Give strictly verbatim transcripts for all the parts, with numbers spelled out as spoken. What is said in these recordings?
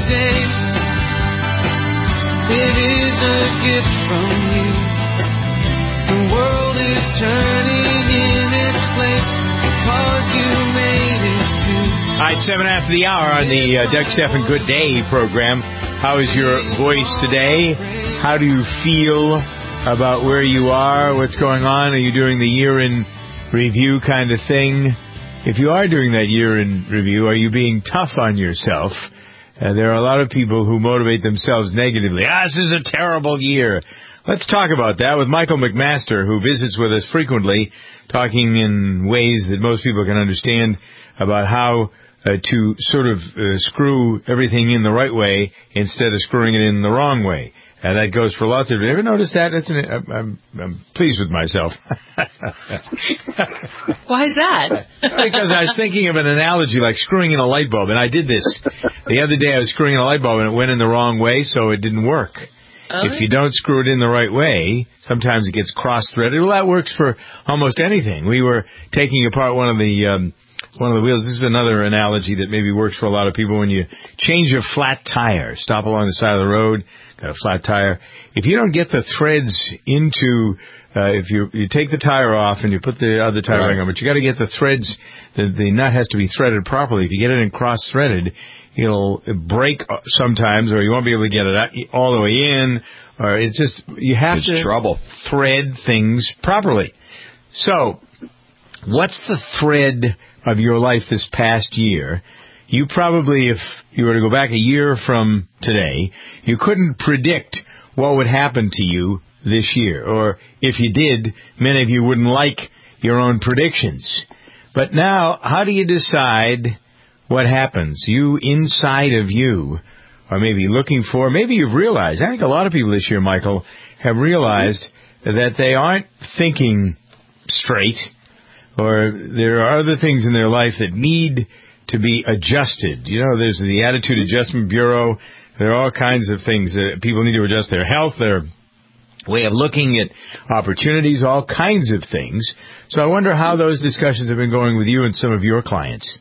day. It is a gift from you. The world is turning in its place because you made it to. All right, seven after the hour on the uh, Doug Stephan Good Day program. How is your voice today? How do you feel about where you are? What's going on? Are you doing the year-in review kind of thing? If you are doing that year-in review, are you being tough on yourself? Uh, there are a lot of people who motivate themselves negatively. Ah, this is a terrible year. Let's talk about that with Michael McMaster, who visits with us frequently, talking in ways that most people can understand about how uh, to sort of uh, screw everything in the right way instead of screwing it in the wrong way. And that goes for lots of... Have you ever noticed that? That's an, I'm, I'm, I'm pleased with myself. Why is that? Because I was thinking of an analogy like screwing in a light bulb, and I did this. The other day I was screwing in a light bulb, and it went in the wrong way, so it didn't work. Oh. If you don't screw it in the right way, sometimes it gets cross-threaded. Well, that works for almost anything. We were taking apart one of the... Um, One of the wheels. This is another analogy that maybe works for a lot of people. When you change a flat tire, stop along the side of the road, got a flat tire. If you don't get the threads into, uh, if you you take the tire off and you put the other tire right on, but you got to get the threads. The, the nut has to be threaded properly. If you get it in cross-threaded, it'll break sometimes, or you won't be able to get it all the way in, or it's just you have it's to trouble. thread things properly. So, what's the thread of your life this past year? You probably, if you were to go back a year from today, you couldn't predict what would happen to you this year. Or if you did, many of you wouldn't like your own predictions. But now, how do you decide what happens? You, inside of you, are maybe looking for, maybe you've realized, I think a lot of people this year, Michael, have realized that they aren't thinking straight, or there are other things in their life that need to be adjusted. You know, there's the Attitude Adjustment Bureau. There are all kinds of things that people need to adjust: their health, their way of looking at opportunities, all kinds of things. So I wonder how those discussions have been going with you and some of your clients.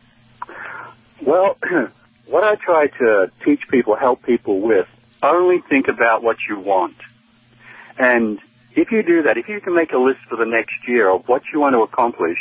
Well, what I try to teach people, help people with, only think about what you want. And if you do that, if you can make a list for the next year of what you want to accomplish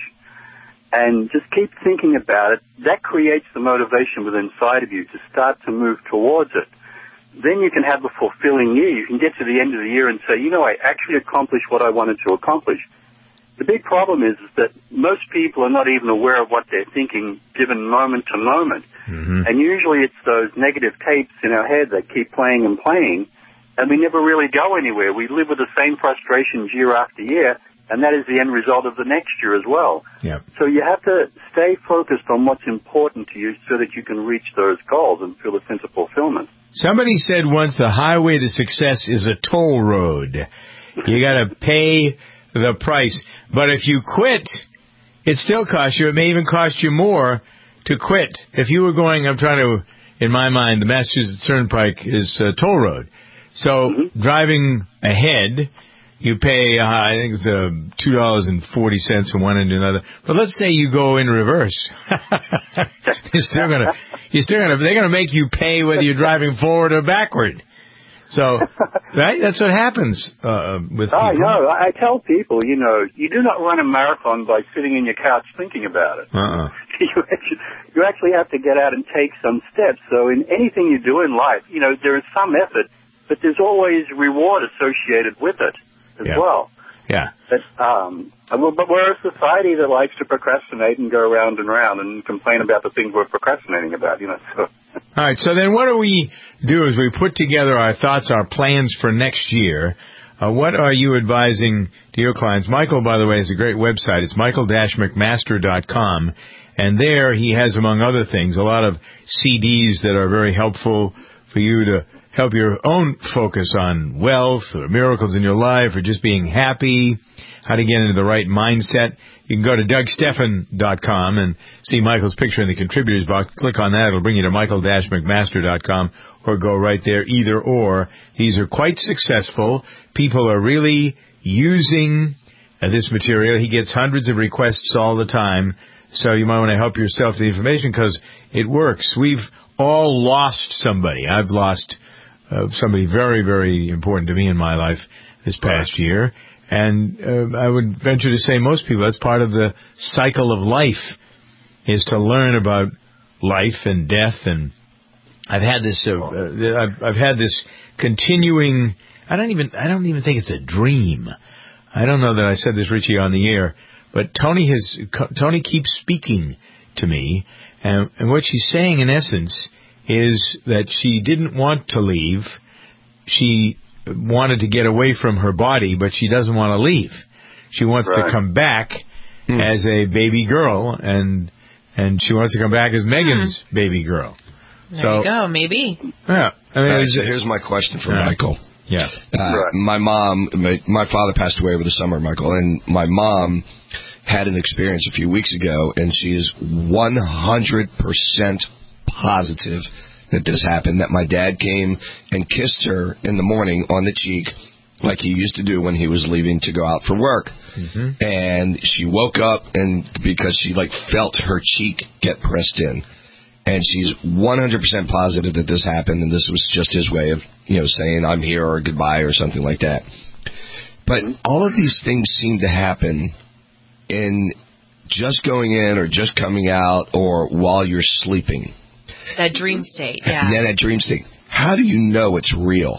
and just keep thinking about it, that creates the motivation within inside of you to start to move towards it. Then you can have a fulfilling year. You can get to the end of the year and say, you know, I actually accomplished what I wanted to accomplish. The big problem is, is that most people are not even aware of what they're thinking given moment to moment. Mm-hmm. And usually it's those negative tapes in our head that keep playing and playing, and we never really go anywhere. We live with the same frustrations year after year, and that is the end result of the next year as well. Yep. So you have to stay focused on what's important to you so that you can reach those goals and feel a sense of fulfillment. Somebody said once the highway to success is a toll road. You got to pay the price. But if you quit, it still costs you. It may even cost you more to quit. If you were going, I'm trying to, in my mind, the Massachusetts Turnpike is a toll road. So mm-hmm. driving ahead, you pay, uh, I think it's uh, two dollars and forty cents from one end to another. But let's say you go in reverse. you're still gonna, you're still gonna, they're gonna make you pay whether you're driving forward or backward. So, right? That's what happens uh, with people. Oh, no. I tell people, you know, you do not run a marathon by sitting in your couch thinking about it. Uh-uh. you, actually, you actually have to get out and take some steps. So in anything you do in life, you know, there is some effort, but there's always reward associated with it as yeah. well. Yeah. But, um, but we're a society that likes to procrastinate and go round and round and complain about the things we're procrastinating about, you know. So. All right, so then what do we do is we put together our thoughts, our plans for next year. Uh, what are you advising to your clients? Michael, by the way, has a great website. It's michael dash mcmaster dot com, and there he has, among other things, a lot of C Ds that are very helpful for you to help your own focus on wealth or miracles in your life or just being happy, how to get into the right mindset. You can go to doug stephan dot com and see Michael's picture in the contributors box. Click on that. It'll bring you to michael dash mcmaster dot com, or go right there, either or. These are quite successful. People are really using uh, this material. He gets hundreds of requests all the time, so you might want to help yourself with the information because it works. We've all lost somebody. I've lost uh, somebody very, very important to me in my life this past right. year. And uh, I would venture to say most people, that's part of the cycle of life, is to learn about life and death. And I've had this, uh, uh, I've, I've had this continuing, I don't even, I don't even think it's a dream. I don't know that I said this, Richie, on the air, but Tony has, Tony keeps speaking to me. And, and what she's saying, in essence, is that she didn't want to leave. She wanted to get away from her body, but she doesn't want to leave. She wants right. to come back hmm. as a baby girl, and and she wants to come back as Megan's hmm. baby girl. There so, you go, maybe. Yeah. I mean, right, so here's my question for uh, Michael. Yeah. Uh, right. My mom, my, my father passed away over the summer, Michael, and my mom had an experience a few weeks ago, and she is one hundred percent positive that this happened, that my dad came and kissed her in the morning on the cheek like he used to do when he was leaving to go out for work. Mm-hmm. And she woke up, and because she like felt her cheek get pressed in. And she's one hundred percent positive that this happened, and this was just his way of, you know, saying I'm here or goodbye or something like that. But all of these things seem to happen in just going in or just coming out or while you're sleeping. That dream state, yeah. Yeah, that dream state. How do you know it's real?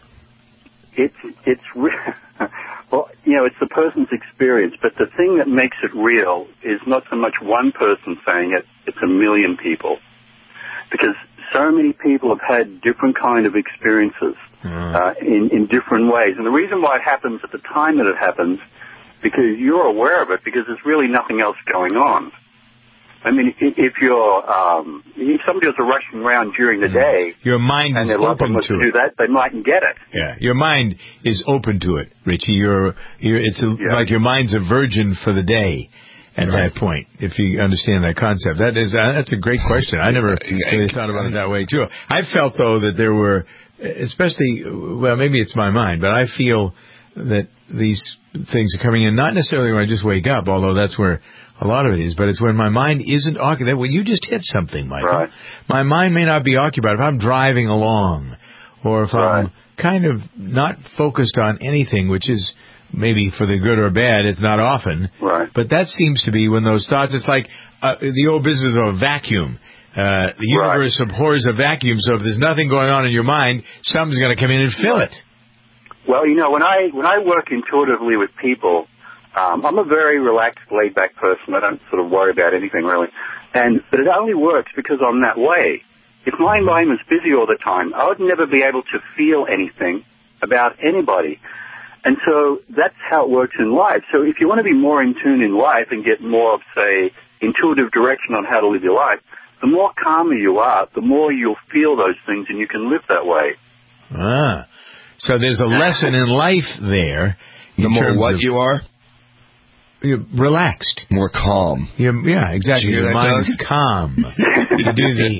It's, it's real. Well, you know, it's the person's experience, but the thing that makes it real is not so much one person saying it, it's a million people. Because so many people have had different kind of experiences mm. uh, in, in different ways. And the reason why it happens at the time that it happens, because you're aware of it, because there's really nothing else going on. I mean, if you're, um, if somebody was rushing around during the day, your mind and is their loved open one was to to it. do that, they mightn't get it. Yeah, your mind is open to it, Richie. You're, you're it's a, yeah. like your mind's a virgin for the day at right. that point. If you understand that concept, that is uh, that's a great question. I never really thought about it that way too. I felt though that there were, especially, well, maybe it's my mind, but I feel that these things are coming in not necessarily when I just wake up, although that's where a lot of it is, but it's when my mind isn't occupied. When you just hit something, Michael, right. my mind may not be occupied. If I'm driving along, or if right. I'm kind of not focused on anything, which is maybe for the good or bad, it's not often. Right. But that seems to be when those thoughts, it's like uh, the old business of a vacuum. Uh, the universe right. abhors a vacuum, so if there's nothing going on in your mind, something's going to come in and fill it. Well, you know, when I when I work intuitively with people, um, I'm a very relaxed, laid-back person. I don't sort of worry about anything, really. And but it only works because I'm that way. If my mind was busy all the time, I would never be able to feel anything about anybody. And so that's how it works in life. So if you want to be more in tune in life and get more of, say, intuitive direction on how to live your life, the more calmer you are, the more you'll feel those things and you can live that way. Ah. So there's a lesson in life there. The more what you are? You're relaxed. More calm. You're, yeah, exactly. Did you hear Your that, mind's Doug? calm. You do the...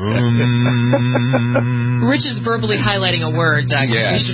Um, Rich is verbally highlighting a word, Doug. Yes.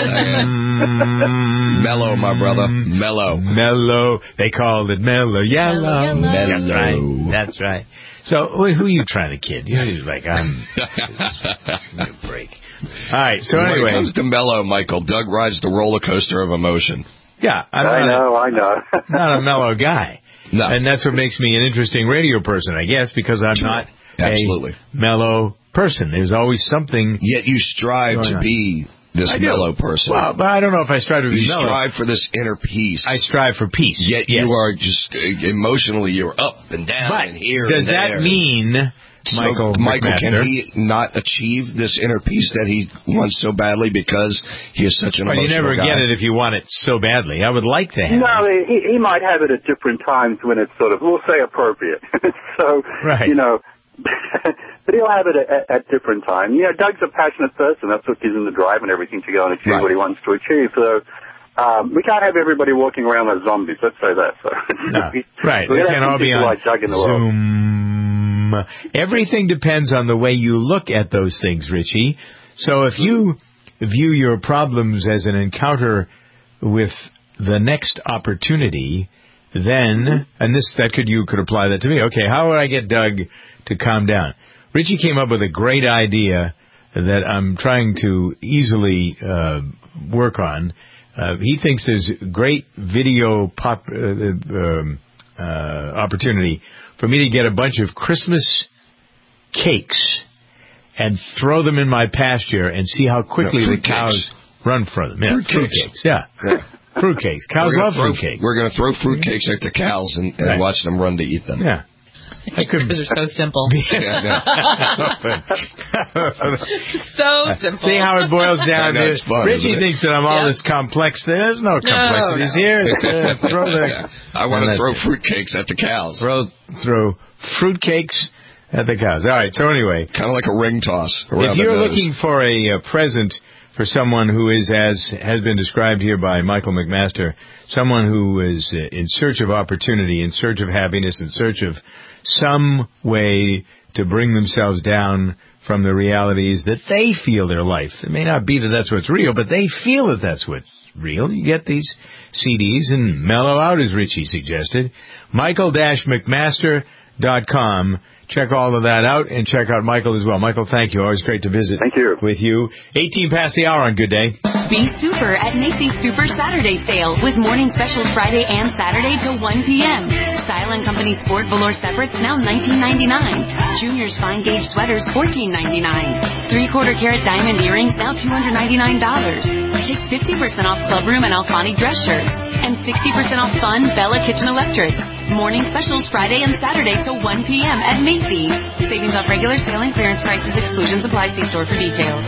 um, mellow, my brother. Mellow. Mellow. They called it mellow. Yellow. Mellow, yellow. That's right. That's right. So who are you trying to kid? You know, he's like, I'm... Just give me a break. All right, so when anyway. When it comes to mellow, Michael, Doug rides the roller coaster of emotion. Yeah. I'm I know, a, I know. not a mellow guy. No. And that's what makes me an interesting radio person, I guess, because I'm not Absolutely. a mellow person. There's always something... Yet you strive to on. be this I mellow do. person. Well, but I don't know if I strive to be you mellow. You strive for this inner peace. I strive for peace. Yet yes. you are just, uh, emotionally, you're up and down but and here does and there. that mean... So, Michael, Michael, McMaster. can he not achieve this inner peace that he wants so badly because he is such an well, emotional you never guy? get it if you want it so badly. I would like to have no, it. he, he might have it at different times when it's sort of, we'll say, appropriate. so, right. you know, but he'll have it at, at different times. You know, Doug's a passionate person. That's what gives him the drive and everything to go and achieve right. what he wants to achieve. So, um, we can't have everybody walking around as zombies. Let's say that. So, no. Right. We're They going to can have all be people on like Doug in the Zoom. world. Everything depends on the way you look at those things, Richie. So if you view your problems as an encounter with the next opportunity, then, and this that could you could apply that to me. Okay, how would I get Doug to calm down? Richie came up with a great idea that I'm trying to easily uh, work on. Uh, he thinks there's great video pop uh, um, uh, opportunity for me to get a bunch of Christmas cakes and throw them in my pasture and see how quickly no, the cows cakes. run from them. Yeah, fruit, fruit cakes. cakes. Yeah. yeah. Fruit cakes. Cows love throw, fruit cakes. We're going to throw fruit cakes at the cows and, and right. watch them run to eat them. Yeah. Because they're so simple. Yeah, so simple. See how it boils down know, to it's fun, Richie isn't it? thinks that I'm all Yep. this complex. There's no complexities no. here. It's, uh, throw the, I want to and throw that's- fruitcakes at the cows. Throw, throw fruit cakes at the cows. All right, so anyway. Kind of like a ring toss around If you're the nose. looking for a uh, present for someone who is, as has been described here by Michael McMaster, someone who is uh, in search of opportunity, in search of happiness, in search of some way to bring themselves down from the realities that they feel their life. It may not be that that's what's real, but they feel that that's what's real. You get these C Ds and mellow out, as Richie suggested. Michael McMaster dot com. Check all of that out, and check out Michael as well. Michael, thank you. Always great to visit Thank you. with you. eighteen past the hour on Good Day. Be super at Macy's Super Saturday Sale with morning specials Friday and Saturday till one p.m. Style and Company Sport Velour Separates now nineteen ninety-nine. Junior's Fine Gauge Sweaters fourteen ninety-nine. Three-quarter carat diamond earrings now two hundred ninety-nine dollars. Take fifty percent off Clubroom and Alfani dress shirts. And sixty percent off Fun Bella Kitchen Electric. Morning specials Friday and Saturday till one p.m. at Macy's. Savings off regular sale and clearance prices. Exclusions apply. See store for details.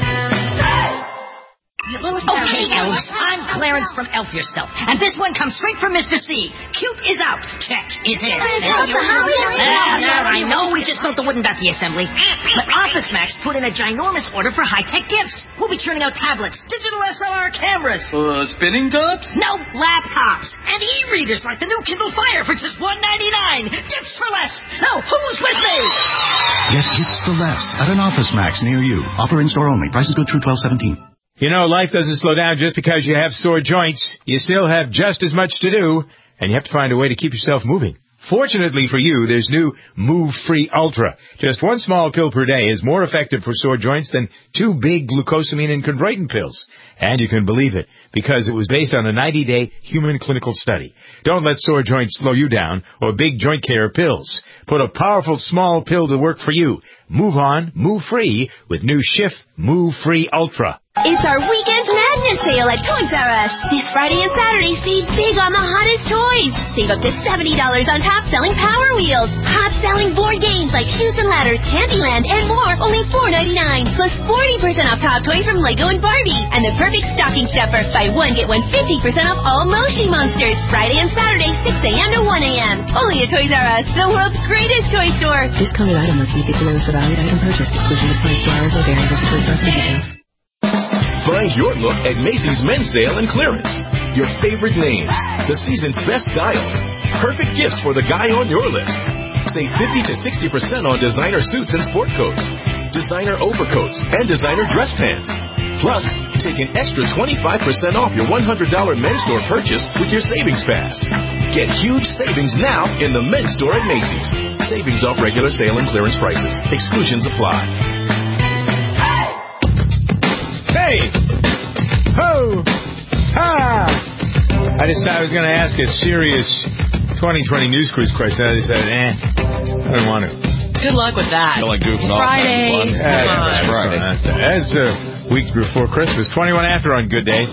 Okay, Elf, I'm Clarence from Elf Yourself, and this one comes straight from Mister C. Cute is out. Check is in. Ah, now, I know we just built the wooden ducky assembly, but Office Max put in a ginormous order for high-tech gifts. We'll be turning out tablets, digital S L R cameras. Uh, spinning tops? No, laptops. And e-readers like the new Kindle Fire for just one ninety-nine. Gifts for less. Now, who's with me? Get gifts for less at an Office Max near you. Offer in store only. Prices good through twelve seventeen. You know, life doesn't slow down just because you have sore joints. You still have just as much to do, and you have to find a way to keep yourself moving. Fortunately for you, there's new Move Free Ultra. Just one small pill per day is more effective for sore joints than two big glucosamine and chondroitin pills. And you can believe it, because it was based on a ninety-day human clinical study. Don't let sore joints slow you down or big joint care pills. Put a powerful small pill to work for you. Move on, move free with new Schiff Move Free Ultra. It's our Weekend Madness sale at Toys R Us. This Friday and Saturday, save big on the hottest toys. Save up to seventy dollars on top-selling Power Wheels. Hot-selling board games like Chutes and Ladders, Candyland, and more, only four ninety-nine. Plus forty percent off top toys from Lego and Barbie. And the perfect stocking stuffer, buy one, get one fifty percent off all Moshi Monsters. Friday and Saturday, six a.m. to one a.m. Only at Toys R Us, the world's greatest toy store. Discounted item must be below the valued item purchased. Exclusion applies to hours or vary with Toys R Us details. Find your look at Macy's men's sale and clearance. Your favorite names, the season's best styles, perfect gifts for the guy on your list. Save fifty to sixty percent on designer suits and sport coats, designer overcoats, and designer dress pants. Plus, take an extra twenty-five percent off your one hundred dollars men's store purchase with your Savings Pass. Get huge savings now in the men's store at Macy's. Savings off regular sale and clearance prices. Exclusions apply. Hey! Ho! Ha! I decided I was going to ask a serious twenty twenty news quiz question. I decided, eh, I don't want to. Good luck with that. I feel like goofing off. Friday. Fun. Come Yeah, on. that's Friday. That's, that's a week before Christmas. twenty-one after on Good Day.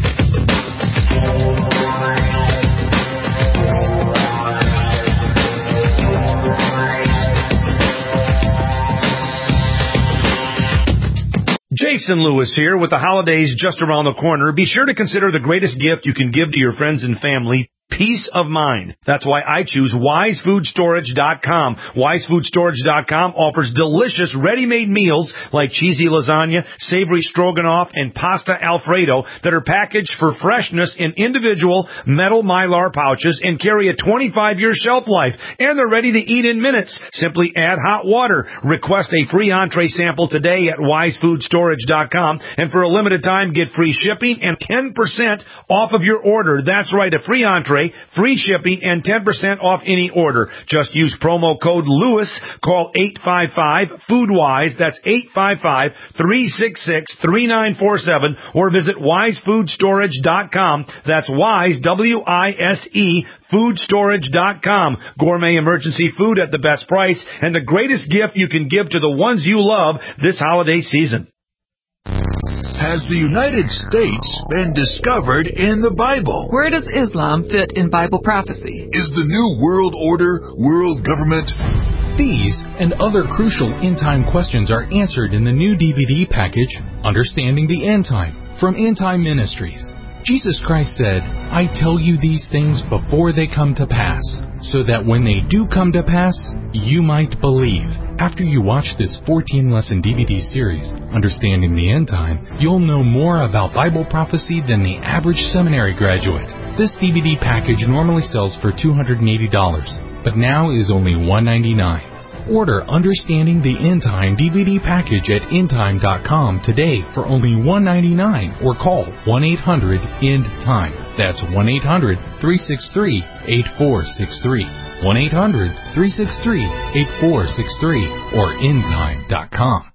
Jason Lewis here with the holidays just around the corner. Be sure to consider the greatest gift you can give to your friends and family. Peace of mind. That's why I choose wise food storage dot com. wise food storage dot com offers delicious ready-made meals like cheesy lasagna, savory stroganoff, and pasta alfredo that are packaged for freshness in individual metal Mylar pouches and carry a twenty-five year shelf life. And they're ready to eat in minutes. Simply add hot water. Request a free entree sample today at wise food storage dot com. And for a limited time, get free shipping and ten percent off of your order. That's right, a free entree tray, free shipping, and ten percent off any order. Just use promo code Lewis. Call eight five five, food wise. That's eight five five, three six six, three nine four seven. Or visit wise food storage dot com. That's Wise, W I S E, food storage dot com. Gourmet emergency food at the best price and the greatest gift you can give to the ones you love this holiday season. Has the United States been discovered in the Bible? Where does Islam fit in Bible prophecy? Is the new world order world government? These and other crucial end-time questions are answered in the new D V D package, Understanding the End Time, from End Time Ministries. Jesus Christ said, I tell you these things before they come to pass, so that when they do come to pass, you might believe. After you watch this fourteen-lesson D V D series, Understanding the End Time, you'll know more about Bible prophecy than the average seminary graduate. This D V D package normally sells for two hundred eighty dollars, but now is only one hundred ninety-nine dollars. Order Understanding the End Time D V D package at end time dot com today for only one hundred ninety-nine dollars or call one eight hundred end time. That's one eight hundred, three six three, eight four six three. one eight hundred, three six three, eight four six three or end time dot com.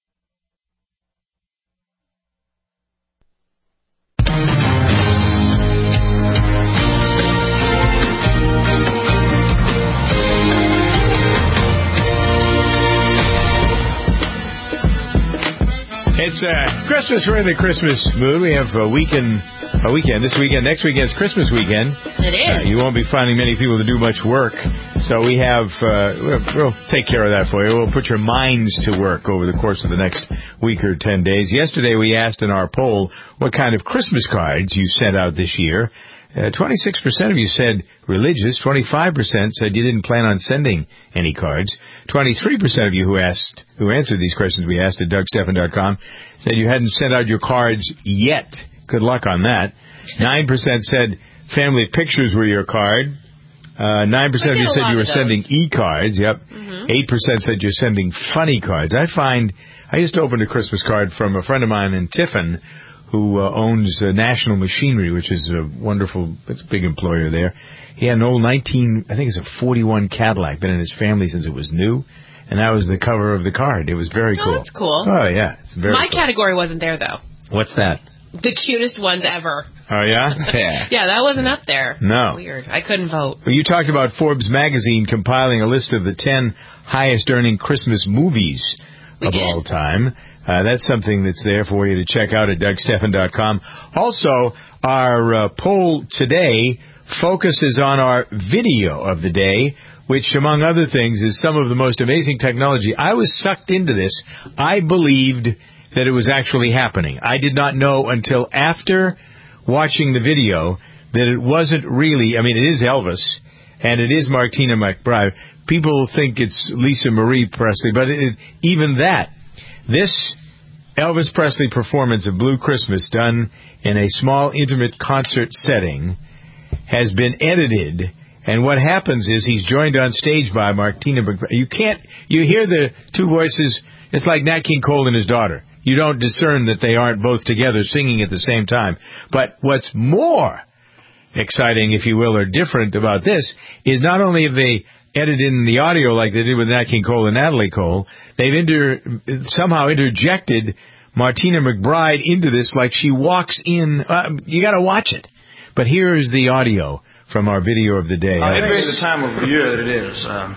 It's uh, Christmas. We're in the Christmas mood. We have a weekend, a weekend this weekend. Next weekend's Christmas weekend. It is. Uh, you won't be finding many people to do much work, so we have. Uh, we'll, we'll take care of that for you. We'll put your minds to work over the course of the next week or ten days. Yesterday, we asked in our poll what kind of Christmas cards you sent out this year. Uh, twenty-six percent of you said religious. twenty-five percent said you didn't plan on sending any cards. twenty-three percent of you who asked, who answered these questions we asked at Doug Stephan dot com said you hadn't sent out your cards yet. Good luck on that. nine percent said family pictures were your card. Uh, nine percent of you said you were sending e-cards. Yep. Mm-hmm. eight percent said you're sending funny cards. I find, I used to open a Christmas card from a friend of mine in Tiffin, who uh, owns uh, National Machinery, which is a wonderful, it's a big employer there. He had an old nineteen, I think it's a forty-one Cadillac, been in his family since it was new, and that was the cover of the card. It was very oh, cool. That's cool. Oh, yeah. It's very My cool. category wasn't there, though. What's that? The cutest ones ever. Oh, yeah? Yeah. Yeah, that wasn't up there. No. Weird. I couldn't vote. Well, you talked about Forbes magazine compiling a list of the ten highest-earning Christmas movies we of did. all time. Uh, that's something that's there for you to check out at Doug Stephan dot com. Also, our uh, poll today focuses on our video of the day, which, among other things, is some of the most amazing technology. I was sucked into this. I believed that it was actually happening. I did not know until after watching the video that it wasn't really, I mean, it is Elvis, and it is Martina McBride. People think it's Lisa Marie Presley, but it, even that, this Elvis Presley performance of Blue Christmas done in a small, intimate concert setting has been edited, and what happens is he's joined on stage by Martina McBride. You can't, you hear the two voices, it's like Nat King Cole and his daughter. You don't discern that they aren't both together singing at the same time. But what's more exciting, if you will, or different about this is not only have they edited in the audio like they did with Nat King Cole and Natalie Cole, they've inter- somehow interjected Martina McBride into this like she walks in. Uh, you got to watch it. But here is the audio from our video of the day. Uh, it is the time of the year that it is. Um,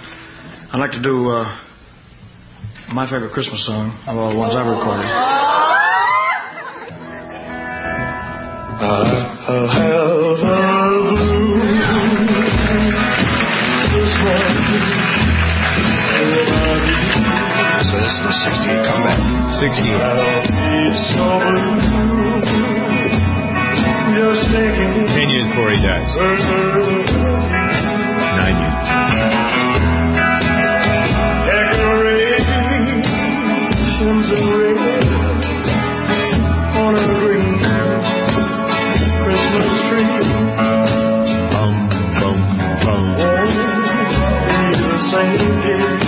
I'd like to do uh, my favorite Christmas song of all the ones I've recorded. I'll have a blue So this is the sixty-eight comeback. sixty-eight. Ten years before he dies. Nine years. Decorations of red on a green Christmas tree. Bum, bum, bum. The same day.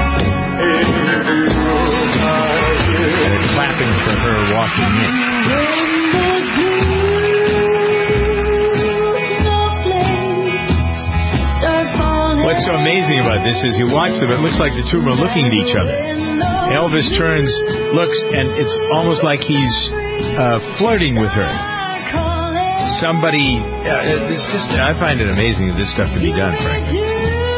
Clapping for her walking in. What's so amazing about this is you watch them, it looks like the two are looking at each other. Elvis turns, looks, and it's almost like he's uh, flirting with her. Somebody, uh, it's just, I find it amazing that this stuff can be done, frankly.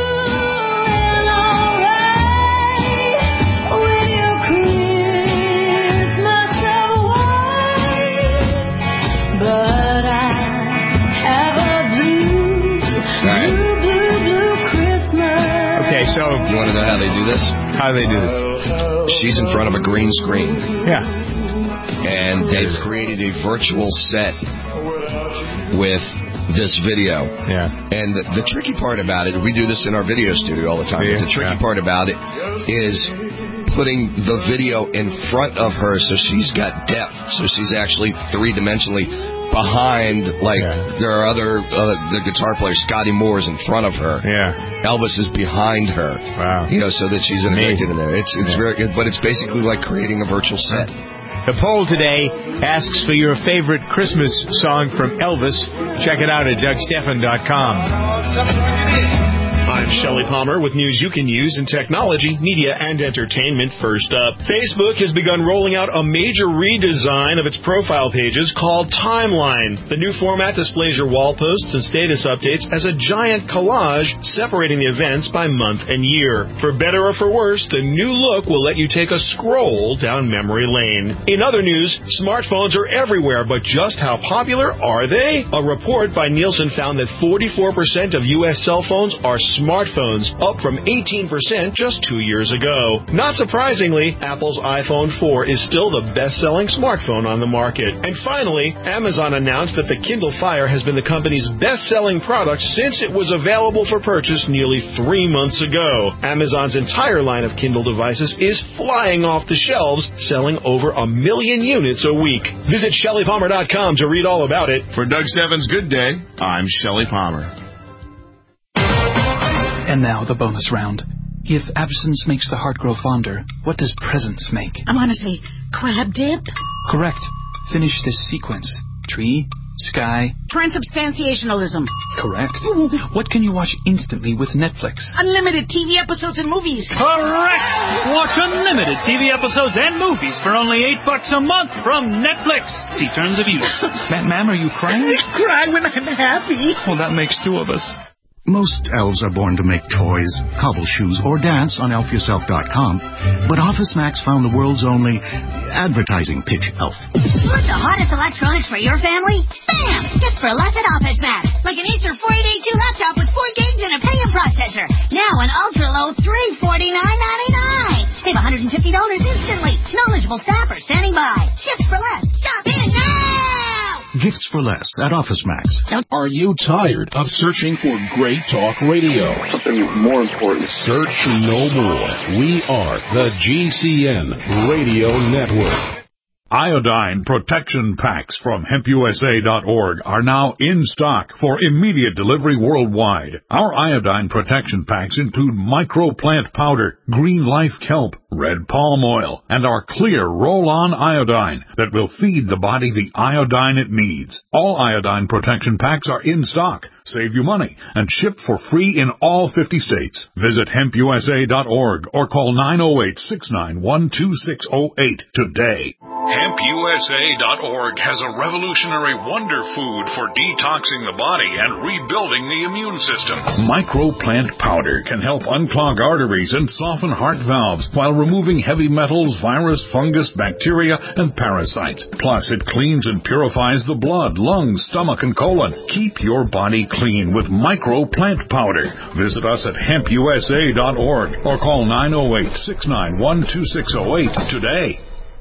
So you want to know how they do this? How they do this? She's in front of a green screen. Yeah. And they've created a virtual set with this video. Yeah. And the, the tricky part about it, we do this in our video studio all the time, yeah. but the tricky yeah. part about it is putting the video in front of her so she's got depth. So she's actually three-dimensionally behind, like, yeah. there are other, uh, the guitar player, Scotty Moore's in front of her. Yeah. Elvis is behind her. Wow. You know, so that she's integrated in there. It's it's yeah. very, but it's basically like creating a virtual set. The poll today asks for your favorite Christmas song from Elvis. Check it out at Doug Stephan dot com. I'm Shelley Palmer with news you can use in technology, media, and entertainment. First up, Facebook has begun rolling out a major redesign of its profile pages called Timeline. The new format displays your wall posts and status updates as a giant collage separating the events by month and year. For better or for worse, the new look will let you take a scroll down memory lane. In other news, smartphones are everywhere, but just how popular are they? A report by Nielsen found that forty-four percent of U S cell phones are smartphones, up from eighteen percent just two years ago. Not surprisingly, Apple's iPhone four is still the best-selling smartphone on the market. And finally, Amazon announced that the Kindle Fire has been the company's best-selling product since it was available for purchase nearly three months ago. Amazon's entire line of Kindle devices is flying off the shelves, selling over a million units a week. Visit Shelley Palmer dot com to read all about it. For Doug Stephan's Good Day, I'm Shelley Palmer. And now the bonus round. If absence makes the heart grow fonder, what does presence make? I want to say crab dip. Correct. Finish this sequence. Tree, sky. Transubstantiationalism. Correct. What can you watch instantly with Netflix? Unlimited T V episodes and movies. Correct. Watch unlimited T V episodes and movies for only eight bucks a month from Netflix. See terms of use. Ma- ma'am, are you crying? I cry when I'm happy. Well, that makes two of us. Most elves are born to make toys, cobble shoes, or dance on elf yourself dot com, but OfficeMax found the world's only advertising pitch elf. Want the hottest electronics for your family? Bam! It's for less at OfficeMax. Like an Acer forty-eight eighty-two laptop with four games and a Pentium processor. Now an ultra-low three forty-nine ninety-nine. Save one hundred fifty dollars instantly. Knowledgeable staff are standing by. Gifts for less. Stop in now! Gifts for less at OfficeMax. Are you tired of searching for great talk radio? Something more important. Search no more. We are the G C N Radio Network. Iodine protection packs from hemp U S A dot org are now in stock for immediate delivery worldwide. Our iodine protection packs include microplant powder, green life kelp, red palm oil, and our clear roll-on iodine that will feed the body the iodine it needs. All iodine protection packs are in stock. Save you money and shipped for free in all fifty states. Visit hemp U S A dot org or call nine oh eight, six nine one, two six oh eight today. hemp U S A dot org has a revolutionary wonder food for detoxing the body and rebuilding the immune system. Microplant powder can help unclog arteries and soften heart valves while removing heavy metals, virus, fungus, bacteria, and parasites. Plus, it cleans and purifies the blood, lungs, stomach, and colon. Keep your body clean with Microplant powder. Visit us at hemp U S A dot org or call nine oh eight, six nine one, two six oh eight today.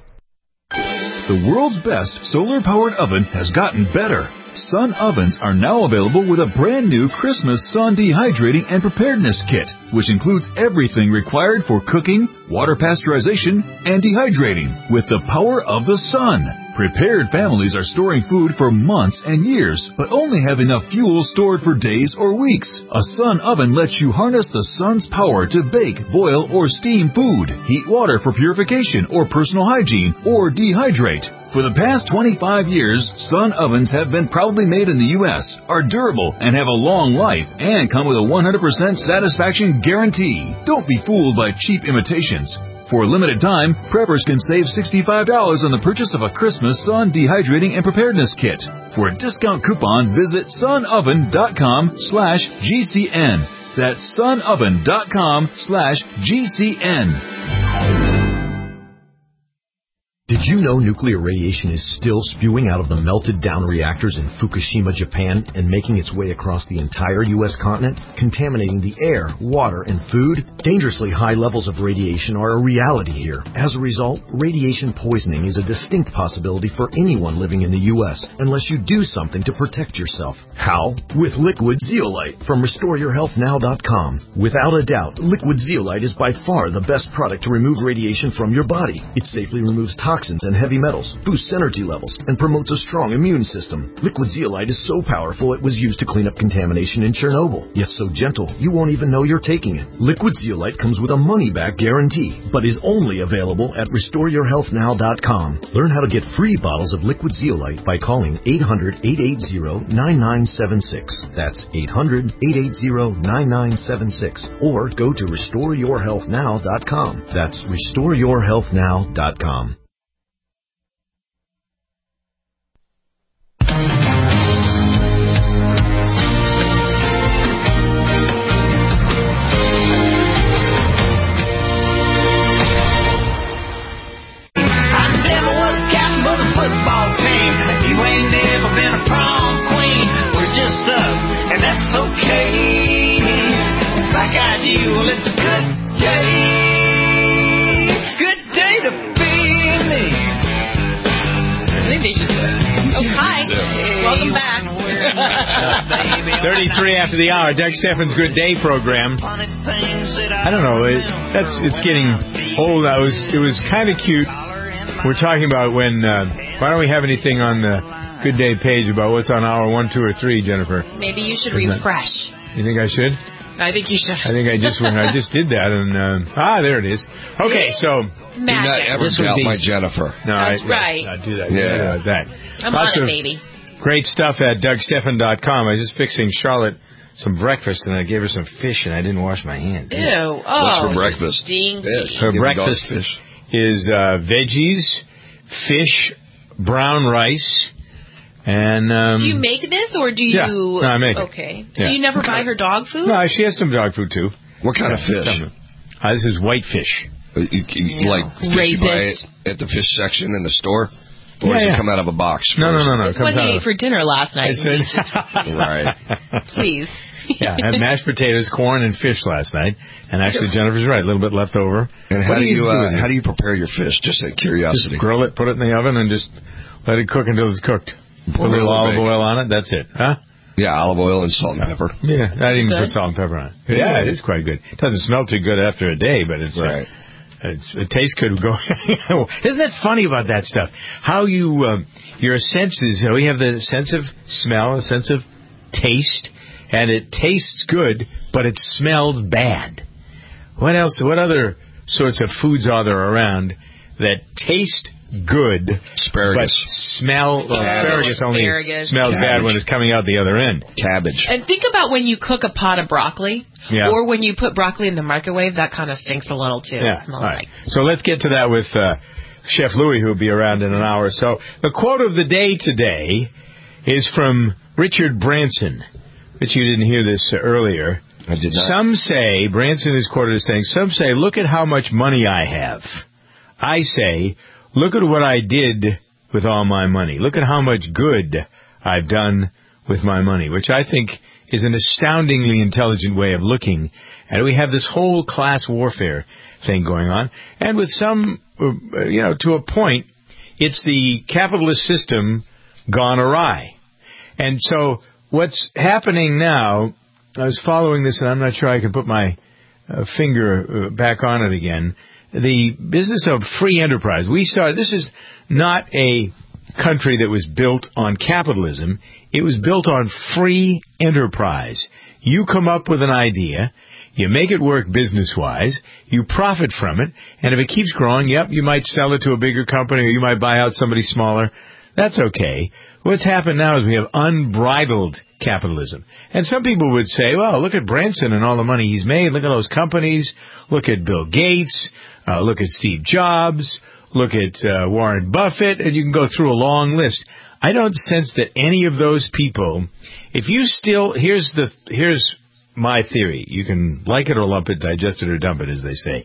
The world's best solar-powered oven has gotten better. Sun ovens are now available with a brand new Christmas Sun Dehydrating and Preparedness Kit, which includes everything required for cooking, water pasteurization, and dehydrating with the power of the sun. Prepared families are storing food for months and years, but only have enough fuel stored for days or weeks. A Sun oven lets you harness the sun's power to bake, boil, or steam food, heat water for purification or personal hygiene, or dehydrate. For the past twenty-five years, Sun ovens have been proudly made in the U S, are durable, and have a long life, and come with a one hundred percent satisfaction guarantee. Don't be fooled by cheap imitations. For a limited time, preppers can save sixty-five dollars on the purchase of a Christmas Sun Dehydrating and Preparedness Kit. For a discount coupon, visit sunoven.com slash GCN. That's sunoven.com slash GCN. Did you know nuclear radiation is still spewing out of the melted down reactors in Fukushima, Japan, and making its way across the entire U S continent, contaminating the air, water, and food? Dangerously high levels of radiation are a reality here. As a result, radiation poisoning is a distinct possibility for anyone living in the U S unless you do something to protect yourself. How? With Liquid Zeolite from Restore Your Health Now dot com. Without a doubt, Liquid Zeolite is by far the best product to remove radiation from your body. It safely removes toxins and heavy metals, boosts energy levels, and promotes a strong immune system. Liquid Zeolite is so powerful it was used to clean up contamination in Chernobyl, yet so gentle you won't even know you're taking it. Liquid Zeolite comes with a money-back guarantee, but is only available at Restore Your Health Now dot com. Learn how to get free bottles of Liquid Zeolite by calling eight hundred, eight eight zero, nine nine seven six. That's eight hundred, eight eight zero, nine nine seven six. Or go to Restore Your Health Now dot com. That's Restore Your Health Now dot com. Football team. You ain't never been a prom queen. We're just us, and that's okay. Like I do, well, it's a good day. Good day to be me. I think they should do it. Oh, hi. Welcome back. thirty-three after the hour. Doug Steffens' Good Day program. I don't know. It, that's it's getting old. I was. It was kind of cute. We're talking about when. Uh, why don't we have anything on the Good Day page about what's on hour one, two, or three, Jennifer? Maybe you should Isn't refresh. That, you think I should? I think you should. I think I just I just did that, and uh, ah, there it is. Okay, so do not ever doubt my Jennifer. No, That's I, right. Not do that. Yeah, like that. I'm Lots on it, of baby. Great stuff at Doug Steffen dot com. I was just fixing Charlotte some breakfast, and I gave her some fish, and I didn't wash my hands. Ew. Oh, what's for breakfast? Fish. Her breakfast fish. is uh, veggies, fish, brown rice, and... Um, do you make this, or do you... Yeah, no, I make it. Okay. Yeah. So you never buy her dog food? No, she has some dog food, too. What kind of fish? Uh, this is white fish. Uh, you, you, yeah. Like fish you buy at the fish section in the store? Or yeah, does yeah. it come out of a box? No, no, no, no. It's what he ate for dinner last night. Right. Please. Yeah, I had mashed potatoes, corn, and fish last night. And actually, Jennifer's right, a little bit left over. And how do you, you uh, how do you prepare your fish? Just out of curiosity. Just grill it, put it in the oven, and just let it cook until it's cooked. Put a little olive oil on it. That's it. Huh? Yeah, olive oil and salt and pepper. Yeah, I didn't even put salt and pepper on it. Yeah, it is quite good. It doesn't smell too good after a day, but it's right. Uh, it's, it tastes good. Go. Isn't that funny about that stuff? How you um, your senses. We have the sense of smell, a sense of taste, and it tastes good, but it smells bad. What else? What other sorts of foods are there around that taste good, asparagus, but smell well, asparagus only asparagus. smells Cabbage. bad when it's coming out the other end. Cabbage. And think about when you cook a pot of broccoli, yeah. or when you put broccoli in the microwave, that kind of stinks a little too. Yeah. All right. So let's get to that with uh, Chef Louie, who'll be around in an hour or so. The quote of the day today is from Richard Branson. But you didn't hear this uh, earlier. I did not. Some say, Branson is quoted as saying, some say, look at how much money I have. I say, look at what I did with all my money. Look at how much good I've done with my money, which I think is an astoundingly intelligent way of looking. And we have this whole class warfare thing going on. And with some, uh, you know, to a point, it's the capitalist system gone awry. And so what's happening now, I was following this, and I'm not sure I can put my uh, finger uh, back on it again. The business of free enterprise. We started, this is not a country that was built on capitalism. It was built on free enterprise. You come up with an idea. You make it work business-wise. You profit from it. And if it keeps growing, yep, you might sell it to a bigger company or you might buy out somebody smaller. That's okay. What's happened now is we have unbridled capitalism. And some people would say, well, look at Branson and all the money he's made. Look at those companies. Look at Bill Gates. Uh, look at Steve Jobs. Look at uh, Warren Buffett. And you can go through a long list. I don't sense that any of those people, if you still, here's the, here's my theory. You can like it or lump it, digest it or dump it, as they say.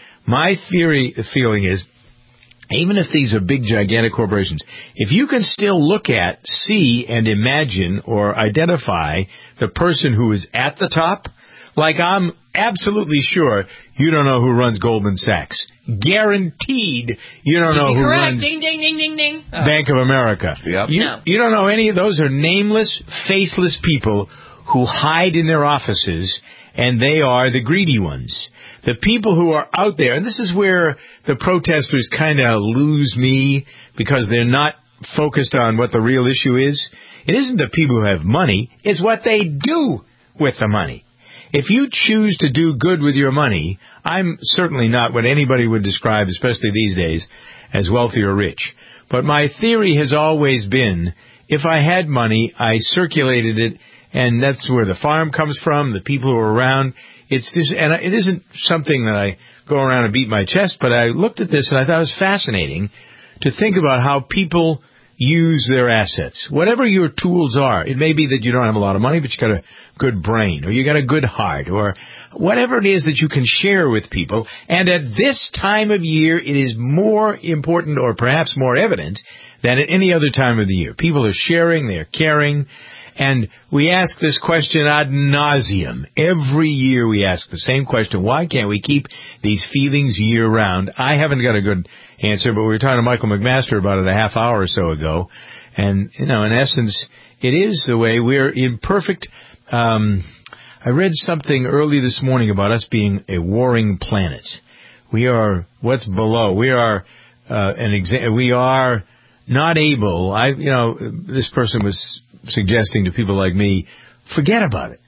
My theory, feeling is, even if these are big, gigantic corporations, if you can still look at, see, and imagine or identify the person who is at the top, like I'm absolutely sure you don't know who runs Goldman Sachs. Guaranteed you don't You'd know be who correct. runs Ding, ding, ding, ding, ding. Oh. Bank of America. Yep. You, No. you don't know any of those. Are nameless, faceless people who hide in their offices, and they are the greedy ones. The people who are out there, and this is where the protesters kind of lose me because they're not focused on what the real issue is. It isn't the people who have money. It's what they do with the money. If you choose to do good with your money, I'm certainly not what anybody would describe, especially these days, as wealthy or rich. But my theory has always been, if I had money, I circulated it, and that's where the farm comes from, the people who are around. It's just, and it isn't something that I go around and beat my chest, but I looked at this and I thought it was fascinating to think about how people use their assets. Whatever your tools are, it may be that you don't have a lot of money, but you got a good brain, or you got a good heart, or whatever it is that you can share with people. And at this time of year, it is more important, or perhaps more evident, than at any other time of the year. People are sharing, they're caring. And we ask this question ad nauseum. Every year we ask the same question. Why can't we keep these feelings year-round? I haven't got a good answer, but we were talking to Michael McMaster about it a half hour or so ago. And, you know, in essence, it is the way we're imperfect. Um, I read something early this morning about us being a warring planet. We are what's below. We are uh, an exa- We are not able. I, you know, this person was suggesting to people like me, forget about it.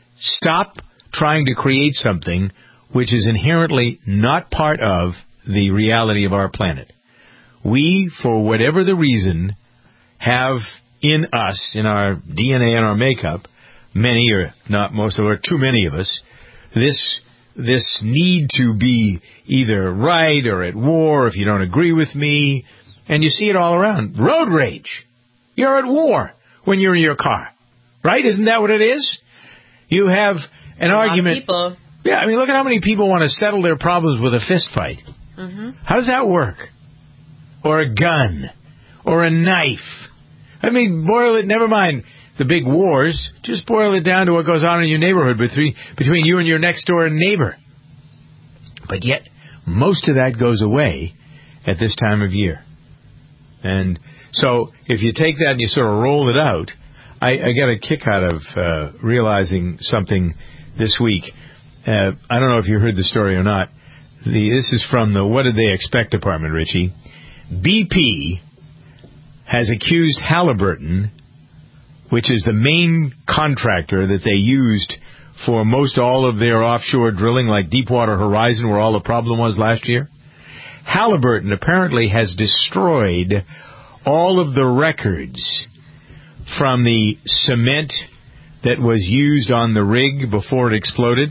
Stop trying to create something which is inherently not part of the reality of our planet. We, for whatever the reason, have in us, in our D N A and our makeup, many or not most of, or too many of us, this this need to be either right or at war if you don't agree with me. And you see it all around. Road rage. You're at war when you're in your car. Right? Isn't that what it is? You have an a argument. Lot of people. Yeah, I mean, look at how many people want to settle their problems with a fist fight. Mm-hmm. How does that work? Or a gun. Or a knife. I mean, boil it, never mind the big wars. Just boil it down to what goes on in your neighborhood between, between you and your next door neighbor. But yet, most of that goes away at this time of year. And so, if you take that and you sort of roll it out, I, I got a kick out of uh, realizing something this week. Uh, I don't know if you heard the story or not. The, this is from the What Did They Expect department, Richie. B P has accused Halliburton, which is the main contractor that they used for most all of their offshore drilling, like Deepwater Horizon, where all the problem was last year. Halliburton apparently has destroyed all of the records from the cement that was used on the rig before it exploded.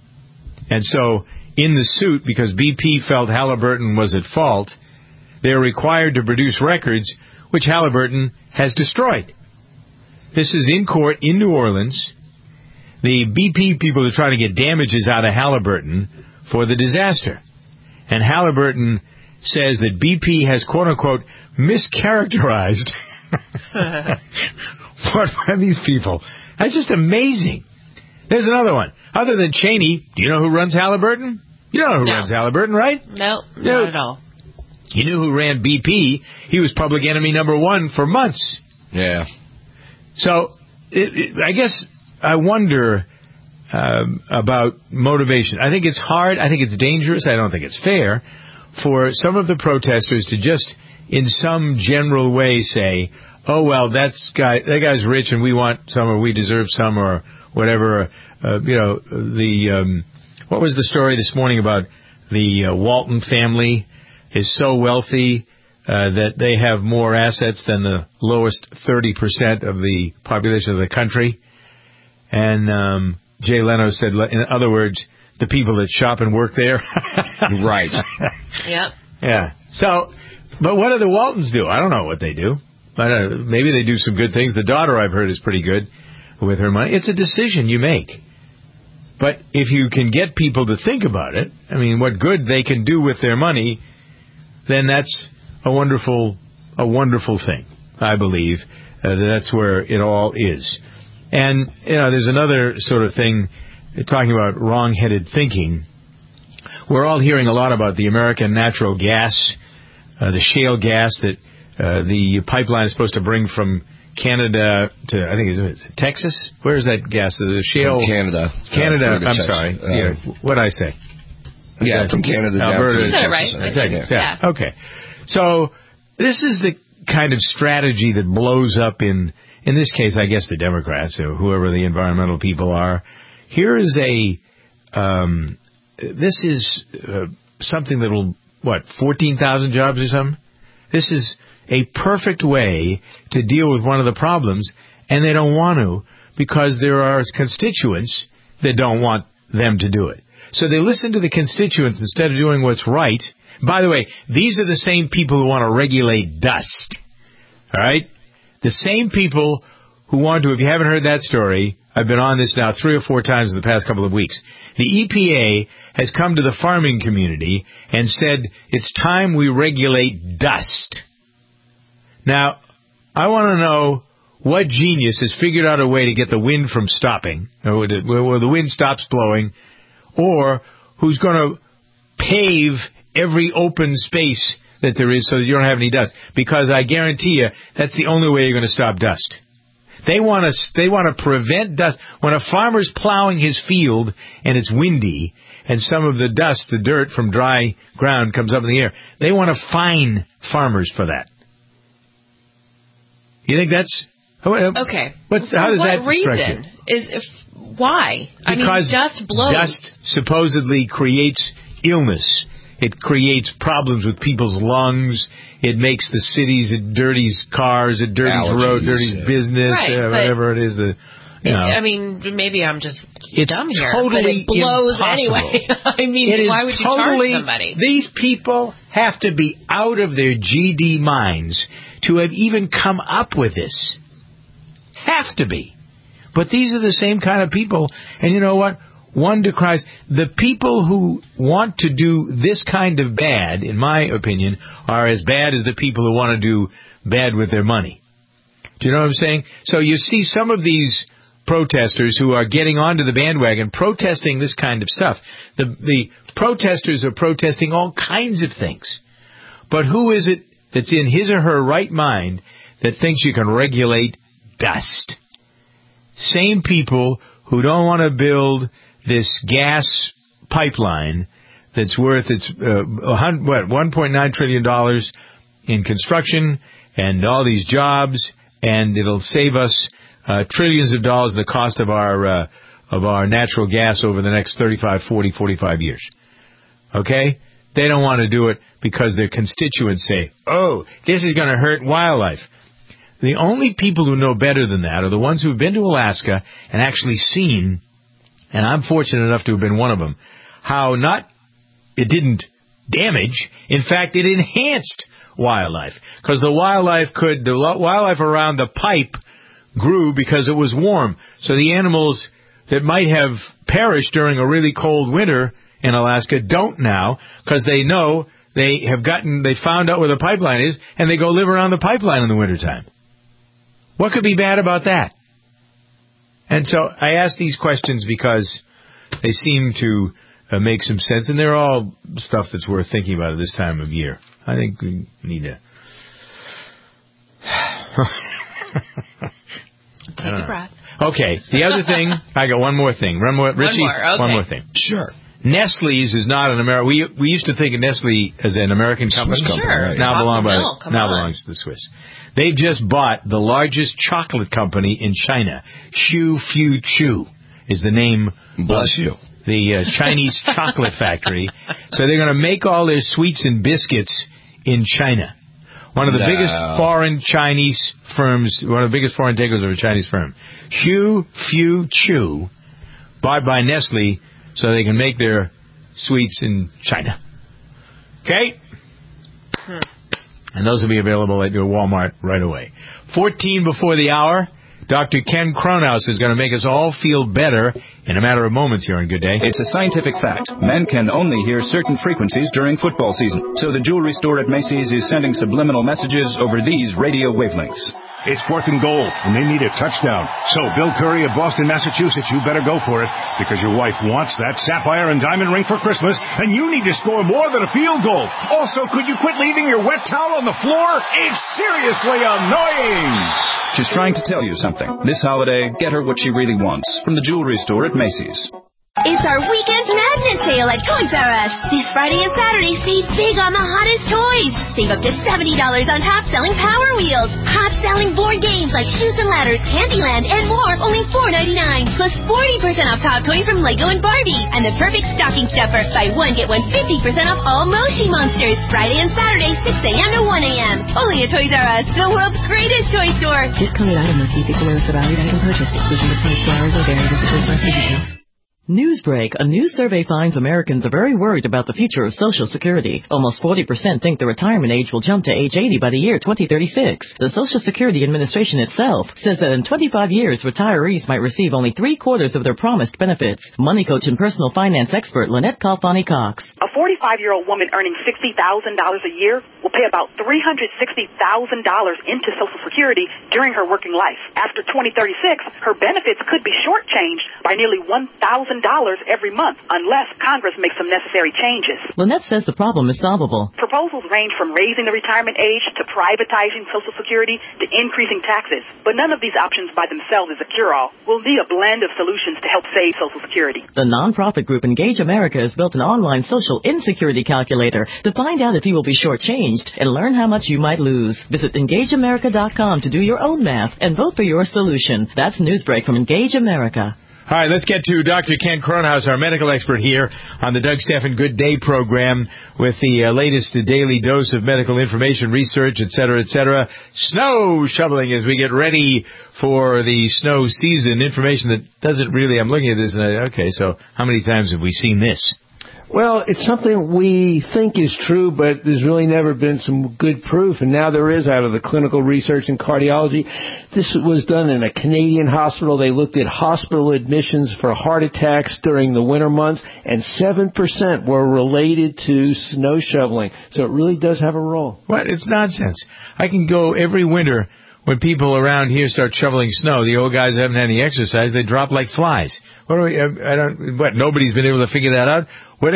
And so, in the suit, because B P felt Halliburton was at fault, they're required to produce records which Halliburton has destroyed. This is in court in New Orleans. The B P people are trying to get damages out of Halliburton for the disaster. And Halliburton says that B P has, quote-unquote, mischaracterized what are these people? That's just amazing. There's another one. Other than Cheney, do you know who runs Halliburton? You know who no. runs Halliburton, right? No, no, not at all. You knew who ran B P. He was public enemy number one for months. Yeah. So, it, it, I guess I wonder um, about motivation. I think it's hard. I think it's dangerous. I don't think it's fair for some of the protesters to just, in some general way, say, oh, well, that's guy, that guy's rich and we want some or we deserve some or whatever. Uh, you know, the um, what was the story this morning about the uh, Walton family is so wealthy uh, that they have more assets than the lowest thirty percent of the population of the country? And um, Jay Leno said, in other words, the people that shop and work there. Right. Yep. Yeah. So, but what do the Waltons do? I don't know what they do. I don't know. Maybe they do some good things. The daughter, I've heard, is pretty good with her money. It's a decision you make. But if you can get people to think about it, I mean, what good they can do with their money, then that's a wonderful, a wonderful thing, I believe. Uh, that's where it all is. And, you know, there's another sort of thing, talking about wrong-headed thinking. We're all hearing a lot about the American natural gas, uh, the shale gas that uh, the pipeline is supposed to bring from Canada to, I think it's Texas? Where is that gas? The shale. From Canada. Canada, uh, I'm Texas. sorry. Uh, yeah, what did I say? Yeah, from Canada down Alberta, to Texas. Right. Texas. Yeah. Yeah. Okay. So this is the kind of strategy that blows up in, in this case, I guess the Democrats or whoever the environmental people are. Here is a, um, this is uh, something that will, what, fourteen thousand jobs or something? This is a perfect way to deal with one of the problems, and they don't want to because there are constituents that don't want them to do it. So they listen to the constituents instead of doing what's right. By the way, these are the same people who want to regulate dust. All right? The same people who want to, if you haven't heard that story, I've been on this now three or four times in the past couple of weeks. The E P A has come to the farming community and said, it's time we regulate dust. Now, I want to know what genius has figured out a way to get the wind from stopping, or where the wind stops blowing, or who's going to pave every open space that there is so that you don't have any dust. Because I guarantee you, that's the only way you're going to stop dust. They want to, they want to prevent dust. When a farmer's plowing his field and it's windy and some of the dust, the dirt from dry ground comes up in the air, they want to fine farmers for that. You think that's okay? What's, how does what that reason is if, why? Because I mean, dust blows. Dust supposedly creates illness. It creates problems with people's lungs. It makes the cities, it dirties cars, it dirties Allergies, road, dirties yeah. business, Right, uh, whatever it is. The you it, know. I mean, maybe I'm just It's dumb here, totally but it blows impossible. anyway. I mean, It is why would you totally, charge somebody? These people have to be out of their G D minds to have even come up with this. Have to be. But these are the same kind of people. And you know what? One decries the people who want to do this kind of bad, in my opinion, are as bad as the people who want to do bad with their money. Do you know what I'm saying? So you see some of these protesters who are getting onto the bandwagon protesting this kind of stuff. The, the protesters are protesting all kinds of things. But who is it that's in his or her right mind that thinks you can regulate dust? Same people who don't want to build this gas pipeline that's worth its uh, what one point nine trillion dollars in construction and all these jobs, and it'll save us uh, trillions of dollars in the cost of our uh, of our natural gas over the next thirty-five, forty, forty-five years. Okay? They don't want to do it because their constituents say, "Oh, this is going to hurt wildlife." The only people who know better than that are the ones who've been to Alaska and actually seen, and I'm fortunate enough to have been one of them, how not, it didn't damage, in fact, it enhanced wildlife. Because the wildlife could, the wildlife around the pipe grew because it was warm. So the animals that might have perished during a really cold winter in Alaska don't now, because they know they have gotten, they found out where the pipeline is, and they go live around the pipeline in the wintertime. What could be bad about that? And so I ask these questions because they seem to uh, make some sense, and they're all stuff that's worth thinking about at this time of year. I think we need to take a breath. Okay, the other thing, I got one more thing. One more, Richie, one more, okay. one more thing. Sure. Nestle's is not an American. We we used to think of Nestle as an American company. Sure. Right. Now, belong by, milk, now on. belongs to the Swiss. They've just bought the largest chocolate company in China. Shu Fu Chu is the name. Bless of, you. the uh, Chinese chocolate factory. So they're going to make all their sweets and biscuits in China. One of the no. biggest foreign Chinese firms, one of the biggest foreign takers of a Chinese firm, Hu Fu Chu, bought by Nestle, so they can make their sweets in China. Okay? Hmm. And those will be available at your Walmart right away. fourteen before the hour. Doctor Ken Kronhaus is going to make us all feel better in a matter of moments here on Good Day. It's a scientific fact. Men can only hear certain frequencies during football season. So the jewelry store at Macy's is sending subliminal messages over these radio wavelengths. It's fourth and goal, and they need a touchdown. So, Bill Curry of Boston, Massachusetts, you better go for it, because your wife wants that sapphire and diamond ring for Christmas, and you need to score more than a field goal. Also, could you quit leaving your wet towel on the floor? It's seriously annoying! She's trying to tell you something. This holiday, get her what she really wants from the jewelry store at Macy's. It's our Weekend Madness sale at Toys R Us. This Friday and Saturday, save big on the hottest toys. Save up to seventy dollars on top-selling Power Wheels. Hot-selling board games like Chutes and Ladders, Candyland, and more, only four ninety-nine. Plus forty percent off top toys from Lego and Barbie. And the perfect stocking stuffer. Buy one, get one fifty percent off all Moshi Monsters. Friday and Saturday, six a.m. to one a.m. Only at Toys R Us, the world's greatest toy store. Discounted item must be equal to valid item purchased. Exclusion of price flowers or vary. Visit Toys R Us for details. Newsbreak, a new survey finds Americans are very worried about the future of Social Security. Almost forty percent think the retirement age will jump to age eighty by the year twenty thirty-six. The Social Security Administration itself says that in twenty-five years, retirees might receive only three-quarters of their promised benefits. Money coach and personal finance expert Lynette Kalfani-Cox. A forty-five-year-old woman earning sixty thousand dollars a year will pay about three hundred sixty thousand dollars into Social Security during her working life. After twenty thirty-six, her benefits could be shortchanged by nearly one thousand dollars every month unless Congress makes some necessary changes. Lynette says the problem is solvable. Proposals range from raising the retirement age to privatizing Social Security to increasing taxes. But none of these options by themselves is a cure-all. We'll need a blend of solutions to help save Social Security. The nonprofit group Engage America has built an online social insecurity calculator to find out if you will be shortchanged and learn how much you might lose. Visit engage america dot com to do your own math and vote for your solution. That's Newsbreak from Engage America. All right, let's get to Doctor Ken Kronhaus, our medical expert here on the Doug Stephan Good Day program with the uh, latest daily dose of medical information, research, et cetera, et cetera. Snow shoveling as we get ready for the snow season. Information that doesn't really, I'm looking at this and I, okay, so how many times have we seen this? Well, it's something we think is true, but there's really never been some good proof, and now there is out of the clinical research in cardiology. This was done in a Canadian hospital. They looked at hospital admissions for heart attacks during the winter months, and seven percent were related to snow shoveling. So it really does have a role. What? It's nonsense. I can go every winter when people around here start shoveling snow. The old guys haven't had any exercise. They drop like flies. What do we, I don't, what, nobody's been able to figure that out? What?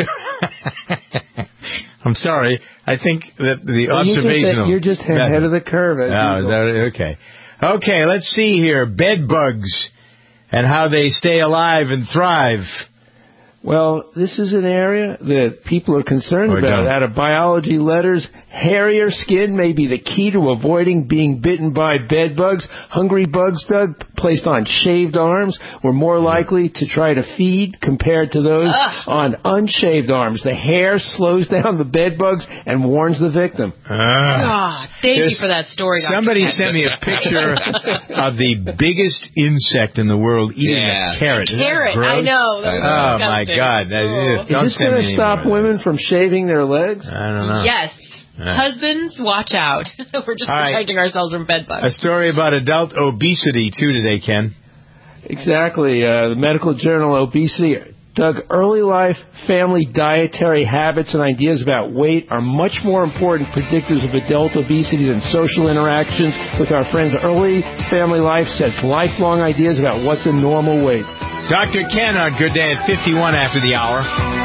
I'm sorry. I think that the well, observational... You're just, you're just ahead of the curve. Oh, that, okay. Okay, let's see here. Bed bugs and how they stay alive and thrive. Well, this is an area that people are concerned or about. Don't. Out of biology letters, hairier skin may be the key to avoiding being bitten by bed bugs. Hungry bugs, Doug, placed on shaved arms were more likely to try to feed compared to those Ugh. on unshaved arms. The hair slows down the bed bugs and warns the victim. Ah, oh, thank you for that story, Doctor Somebody Ken. sent me a picture of the biggest insect in the world eating yeah. a carrot. A carrot, I know. That was oh, my disgusting. God. That, oh. Is this going to stop women from shaving their legs? I don't know. Yes. Right. Husbands, watch out. We're just All protecting right. ourselves from bed bugs. A story about adult obesity, too, today, Ken. Exactly. Uh, the medical journal Obesity. Doug, early life, family dietary habits and ideas about weight are much more important predictors of adult obesity than social interactions with our friends. Early family life sets lifelong ideas about what's a normal weight. Doctor Ken on Good Day at fifty-one after the hour.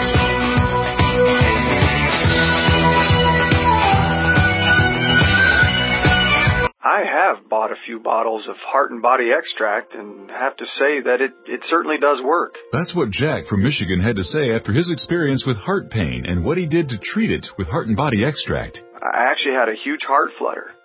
I have bought a few bottles of Heart and Body Extract and have to say that it, it certainly does work. That's what Jack from Michigan had to say after his experience with heart pain and what he did to treat it with Heart and Body Extract. I actually had a huge heart flutter.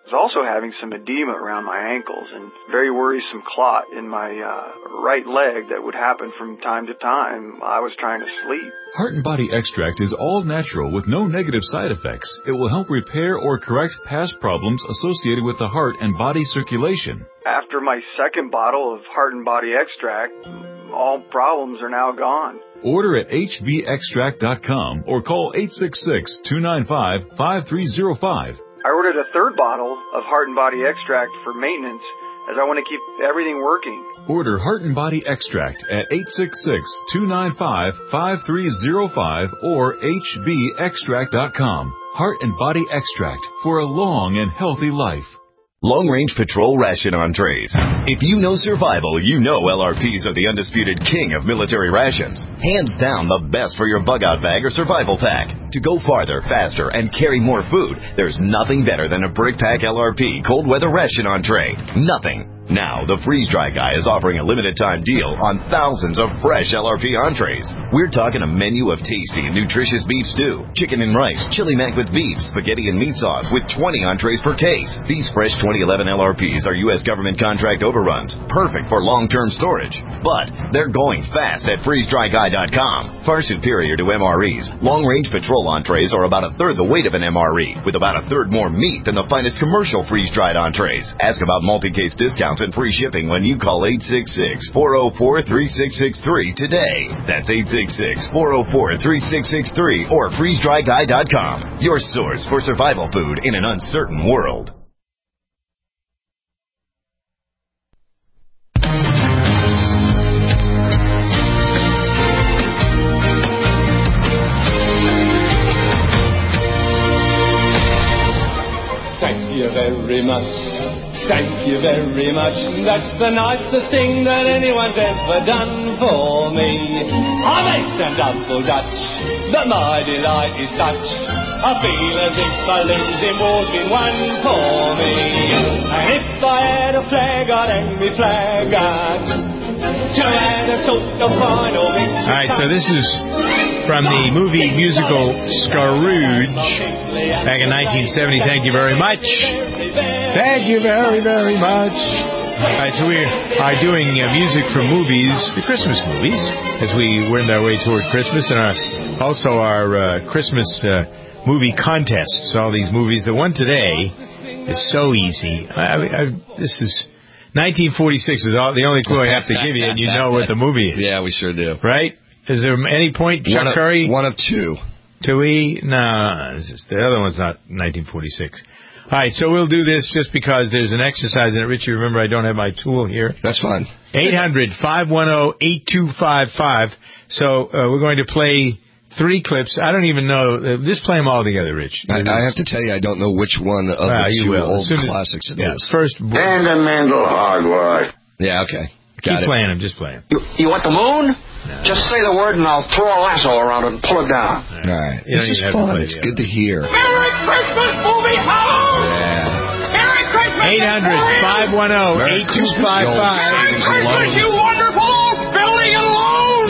I was also having some edema around my ankles and very worrisome clot in my uh, right leg that would happen from time to time while I was trying to sleep. Heart and Body Extract is all natural with no negative side effects. It will help repair or correct past problems associated with the heart and body circulation. After my second bottle of Heart and Body Extract, all problems are now gone. Order at H B extract dot com or call eight six six, two nine five, five three zero five. I ordered a third bottle of Heart and Body Extract for maintenance as I want to keep everything working. Order Heart and Body Extract at eight six six, two nine five, five three zero five or H B extract dot com. Heart and Body Extract for a long and healthy life. Long Range Patrol Ration Entrees. If you know survival, you know L R Ps are the undisputed king of military rations. Hands down the best for your bug-out bag or survival pack. To go farther, faster, and carry more food, there's nothing better than a Brick Pack L R P Cold Weather Ration Entree. Nothing. Now, the Freeze Dry Guy is offering a limited-time deal on thousands of fresh L R P entrees. We're talking a menu of tasty and nutritious beef stew, chicken and rice, chili mac with beef, spaghetti and meat sauce with twenty entrees per case. These fresh twenty eleven L R Ps are U S government contract overruns, perfect for long-term storage. But they're going fast at freeze dry guy dot com. Far superior to M R Es, long-range patrol entrees are about a third the weight of an M R E, with about a third more meat than the finest commercial freeze-dried entrees. Ask about multi-case discounts and free shipping when you call eight six six, four oh four, three six six three today. That's eight six six, four oh four, three six six three or freeze dry guy dot com. Your source for survival food in an uncertain world. Thank you very much. Thank you very much. That's the nicest thing that anyone's ever done for me. I may sound doubtful Dutch, but my delight is such. I feel as if my limbs in war's been won for me. And if I had a flag, I'd hang me flag out to add a sort of final victory. All right, so this is from the movie musical Scrooge back in nineteen seventy. Thank you very much. Thank you very, very much. All right, so we are doing uh, music from movies, the Christmas movies, as we wend our way toward Christmas, and our, also our uh, Christmas uh, movie contests. All these movies. The one today is so easy. I, I, this is nineteen forty-six is all, the only clue I have to give you, and you know what the movie is. Yeah, we sure do. Right? Is there any point, Chuck one of, Curry? One of two. Do we? No, this is, the other one's not nineteen forty-six. All right, so we'll do this just because there's an exercise in it. Richie, remember, I don't have my tool here. That's fine. eight hundred, five one zero, eight two five five. So uh, we're going to play three clips. I don't even know. Uh, just play them all together, Rich. I, I have to tell you, I don't know which one of well, the two will. old as, classics it yeah, is. First, Fundamental hard work. Yeah, okay. Keep Got it. playing them. Just play them. You, you want the moon? No. Just say the word and I'll throw a lasso around it and pull it down. All right. All right. This is fun. It's good to hear. Merry Christmas, movie house! Yeah. Merry Christmas! eight hundred, five one zero, eight two five five. Merry Christmas, you wonderful building alone!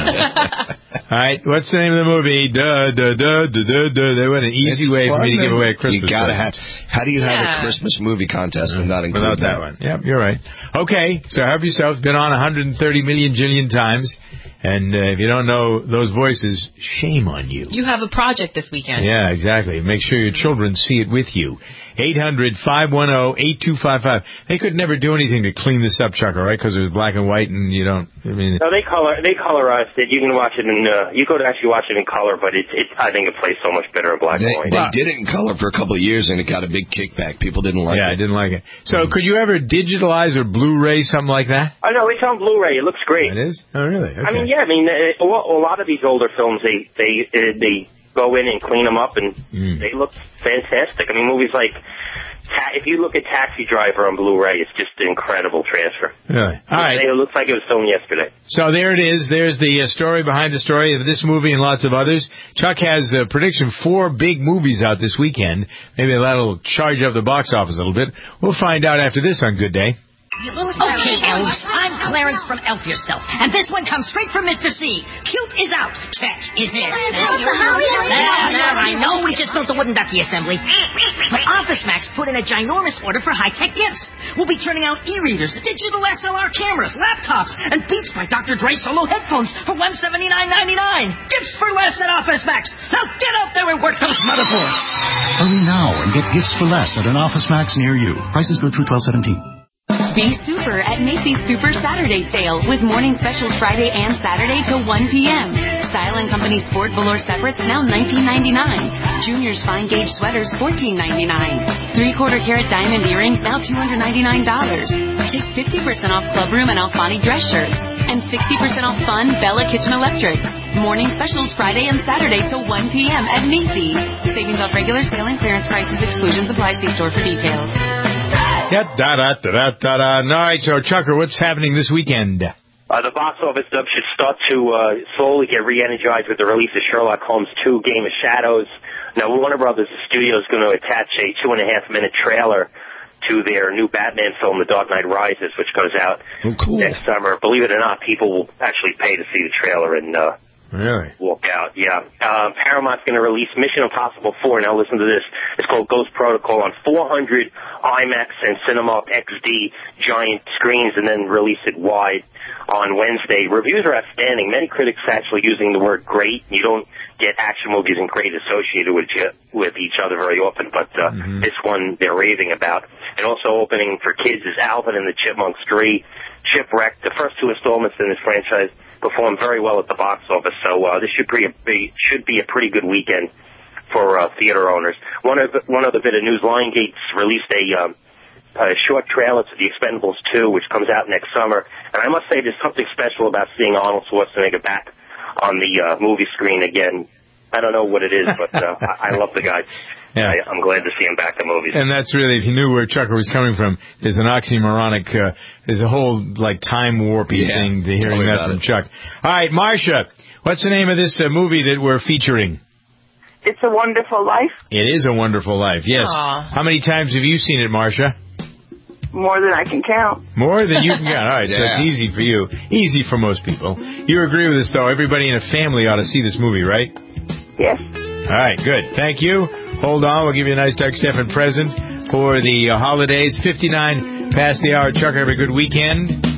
All right, what's the name of the movie? Duh, duh, duh, duh, duh, duh. They went an easy it's way for me to man. give away a Christmas You gotta present. have. How do you have Yeah. a Christmas movie contest and not include Without that one? Yep, you're right. Okay, so help yourself. Been on one hundred thirty million jillion times, and uh, if you don't know those voices, shame on you. You have a project this weekend. Yeah, exactly. Make sure your children see it with you. eight hundred, five one zero, eight two five five. They could never do anything to clean this up, Chuck, all right? Because it was black and white, and you don't. I mean, no, they color they colorized it. You can watch it in. Uh, you could actually watch it in color, but it's. It's. I think it plays so much better in black They, and white. they did it in color for a couple of years, and it got a big kickback. People didn't like yeah, it. I didn't like it. So, could you ever digitalize or Blu-ray something like that? I know it's on Blu-ray. It looks great. It is. Oh, really? Okay. I mean, yeah. I mean, uh, a lot of these older films, they they uh, they go in and clean them up, and mm. they look fantastic. I mean, movies like. Ta- if you look at Taxi Driver on Blu-ray, it's just an incredible transfer. Really? All right. It looks like it was filmed yesterday. So there it is. There's the uh, story behind the story of this movie and lots of others. Chuck has a prediction four big movies out this weekend. Maybe that'll charge up the box office a little bit. We'll find out after this on Good Day. Okay, elves, I'm Clarence from Elf Yourself, and this one comes straight from Mister C. Cute is out, tech is in. There, there, I know we just built the wooden ducky assembly, but Office Max put in a ginormous order for high-tech gifts. We'll be turning out e-readers, digital S L R cameras, laptops, and Beats by Doctor Dre solo headphones for one hundred seventy-nine ninety-nine. Gifts for less at Office Max. Now get out there and work those motherboards. Hurry now and get gifts for less at an Office Max near you. Prices go through twelve seventeen. Be super at Macy's Super Saturday Sale with morning specials Friday and Saturday till one p.m. Style and Company Sport Velour Separates now nineteen ninety-nine. Junior's Fine Gauge Sweaters fourteen ninety-nine. Three-quarter carat diamond earrings now two hundred ninety-nine dollars. Take fifty percent off Clubroom and Alfani dress shirts. And sixty percent off Fun Bella Kitchen Electric. Morning specials Friday and Saturday till one p.m. at Macy's. Savings off regular sale and clearance prices. Exclusions apply. See store for details. Yeah, da da da da da da. All right, so Chucker, what's happening this weekend? Uh, the box office dub should start to uh, slowly get re-energized with the release of Sherlock Holmes two, Game of Shadows. Now, Warner Brothers Studio is going to attach a two-and-a-half-minute trailer to their new Batman film, The Dark Knight Rises, which goes out oh, cool. next summer. Believe it or not, people will actually pay to see the trailer and uh, really walk out. Yeah. Uh, Paramount's going to release Mission Impossible four. Now, listen to this. It's called Ghost Protocol on four hundred IMAX and Cinemark X D giant screens and then release it wide on Wednesday. Reviews are outstanding. Many critics actually using the word great. You don't get action movies and great associated with you, with each other very often, but uh, mm-hmm. this one they're raving about. And also opening for kids is Alvin and the Chipmunks three, Shipwreck. The first two installments in this franchise performed very well at the box office, so uh, this should be, a, be should be a pretty good weekend for uh, theater owners. One other, one other bit of news, Lionsgate's released a, um, a short trailer to The Expendables two, which comes out next summer. And I must say there's something special about seeing Arnold Schwarzenegger back on the uh, movie screen again. I don't know what it is, but uh, I, I love the guy. Yeah. I, I'm glad to see him back in movies. And that's really, if you knew where Chucker was coming from, there's an oxymoronic, uh, there's a whole, like, time warpy yeah. thing to hearing that from it. Chuck. All right, Marcia, what's the name of this uh, movie that we're featuring? It's a Wonderful Life. It is a Wonderful Life, yes. Aww. How many times have you seen it, Marcia? More than I can count. More than you can count. All right, yeah. So it's easy for you. Easy for most people. You agree with us, though. Everybody in a family ought to see this movie, right? Yes. All right, good. Thank you. Hold on. We'll give you a nice Doug Stephan present for the uh, holidays. fifty-nine past the hour. Chuck, have a good weekend.